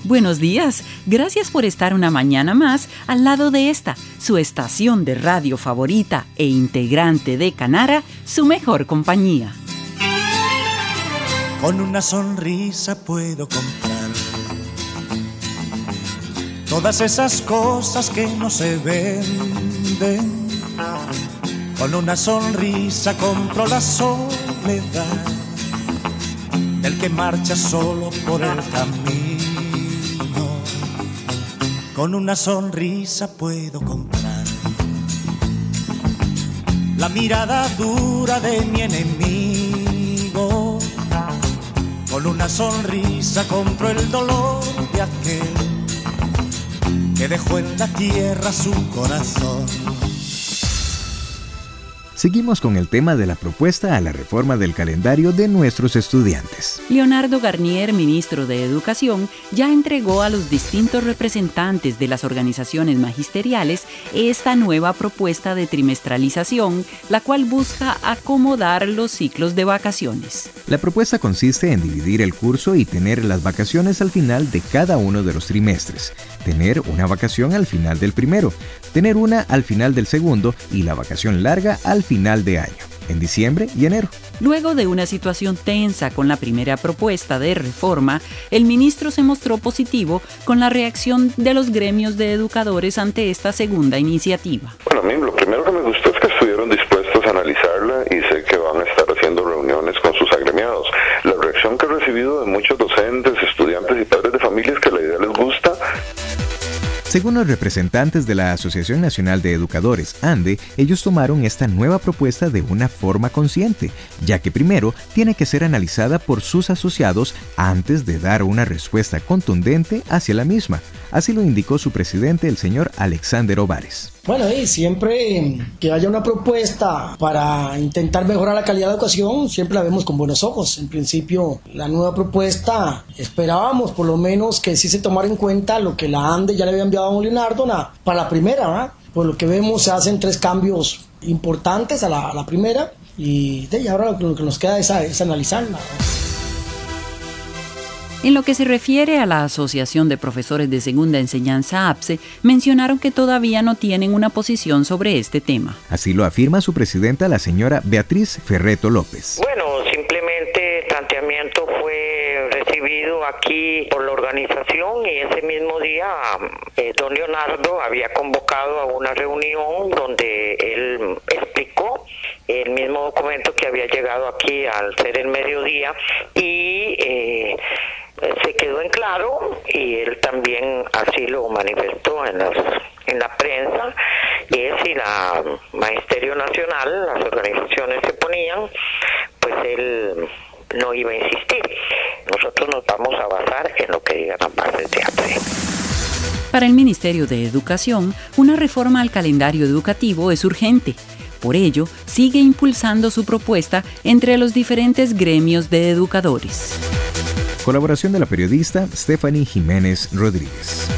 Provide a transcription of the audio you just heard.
Buenos días, gracias por estar una mañana más al lado de esta, su estación de radio favorita e integrante de Canara, su mejor compañía. Con una sonrisa puedo comprar todas esas cosas que no se venden. Con una sonrisa compro la soledad del que marcha solo por el camino. Con una sonrisa puedo comprar la mirada dura de mi enemigo. Con una sonrisa compro el dolor de aquel que dejó en la tierra su corazón. Seguimos con el tema de la propuesta a la reforma del calendario de nuestros estudiantes. Leonardo Garnier, ministro de Educación, ya entregó a los distintos representantes de las organizaciones magisteriales esta nueva propuesta de trimestralización, la cual busca acomodar los ciclos de vacaciones. La propuesta consiste en dividir el curso y tener las vacaciones al final de cada uno de los trimestres, tener una vacación al final del primero, tener una al final del segundo y la vacación larga al final de año, en diciembre y enero. Luego de una situación tensa con la primera propuesta de reforma, el ministro se mostró positivo con la reacción de los gremios de educadores ante esta segunda iniciativa. Bueno, a mí lo primero que me gustó es que estuvieron dispuestos a analizarla y sé que van a estar haciendo reuniones con sus agremiados. La reacción que he recibido de muchos docentes, estudiantes y padres de familia es que la idea les gusta. Según los representantes de la Asociación Nacional de Educadores, ANDE, ellos tomaron esta nueva propuesta de una forma consciente, ya que primero tiene que ser analizada por sus asociados antes de dar una respuesta contundente hacia la misma. Así lo indicó su presidente, el señor Alexander Ovares. Bueno, y siempre que haya una propuesta para intentar mejorar la calidad de educación, siempre la vemos con buenos ojos. En principio, la nueva propuesta, esperábamos por lo menos que sí se tomara en cuenta lo que la ANDE ya le había enviado a don Leonardo para la primera, ¿verdad? Por lo que vemos, se hacen 3 cambios importantes a la primera y ahora lo que nos queda es analizarla, ¿verdad? En lo que se refiere a la Asociación de Profesores de Segunda Enseñanza APSE, mencionaron que todavía no tienen una posición sobre este tema. Así lo afirma su presidenta, la señora Beatriz Ferreto López. Bueno, simplemente el planteamiento fue recibido aquí por la organización y ese mismo día don Leonardo había convocado a una reunión donde él explicó el mismo documento que había llegado aquí al ser el mediodía y se quedó en claro y él también así lo manifestó en la prensa, que si la Magisterio Nacional, las organizaciones se ponían, pues él no iba a insistir. Nosotros nos vamos a basar en lo que digan las bases de APSE. Para el Ministerio de Educación, una reforma al calendario educativo es urgente. Por ello, sigue impulsando su propuesta entre los diferentes gremios de educadores. Colaboración de la periodista Stephanie Jiménez Rodríguez.